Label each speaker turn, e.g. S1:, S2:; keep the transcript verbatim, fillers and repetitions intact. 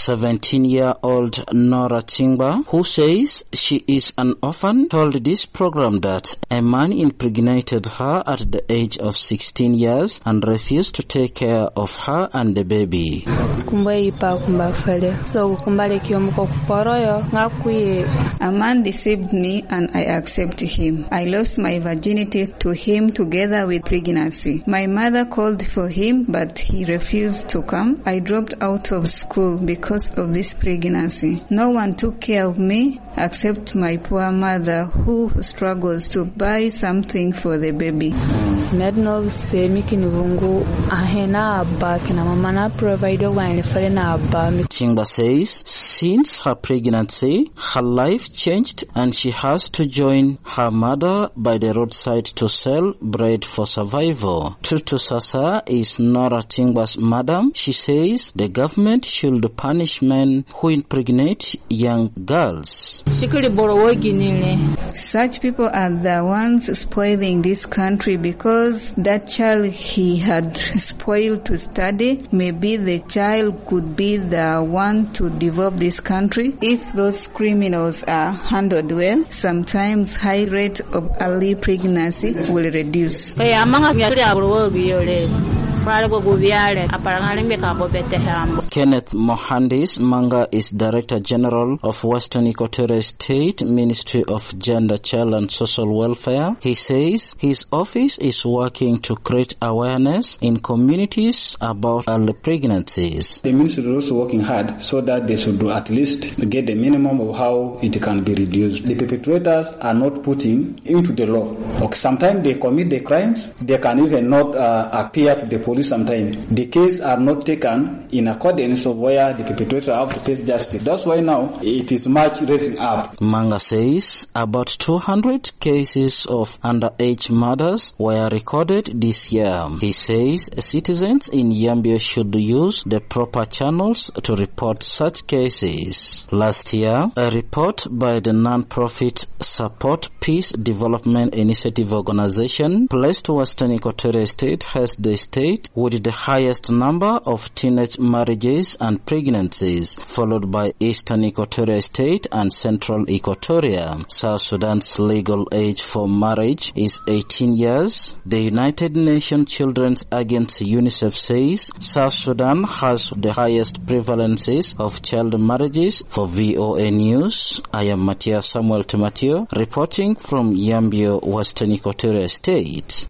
S1: seventeen-year-old Nora Tingba, who says she is an orphan, told this program that a man impregnated her at the age of sixteen years and refused to take care of her and the baby.
S2: A man deceived me and I accepted him. I lost my virginity to him together with pregnancy. My mother called for him, but he refused to come. I dropped out of school because of this pregnancy. No one took care of me except my poor mother, who struggles to buy something for the baby.
S1: Tingba says since her pregnancy, her life changed and she has to join her mother by the roadside to sell bread for survival. Tutu Sasa is Nora Tingba's madam. She says the government should punish men who impregnate young girls.
S2: Such people are the ones spoiling this country, because that child he had spoiled to study, maybe the child could be the one to develop this country. If those criminals are handled well, sometimes high rate of early pregnancy will reduce.
S1: Kenneth Mohandis Manga is Director General of Western Equatoria State Ministry of Gender, Child and Social Welfare. He says his office is working to create awareness in communities about early pregnancies.
S3: The ministry is also working hard so that they should do at least get the minimum of how it can be reduced. The perpetrators are not putting into the law. Okay, sometimes they commit the crimes, they can even not uh, appear to the police sometimes. The case are not taken in accordance of where the perpetrator have to face justice. That's why now it is much raising up.
S1: Manga says about two hundred cases of underage murders were recorded this year. He says citizens in Yambio should use the proper channels to report such cases. Last year, a report by the non-profit Support Peace Development Initiative Organization placed Western Equatoria State as the state with the highest number of teenage marriages and pregnancies, followed by Eastern Equatoria State and Central Equatoria. South Sudan's legal age for marriage is eighteen years. The United Nations Children's Agency UNICEF says South Sudan has the highest prevalences of child marriages. For V O A News, I am Matthias Samuel Tomatio reporting from Yambio, Western Equatoria State.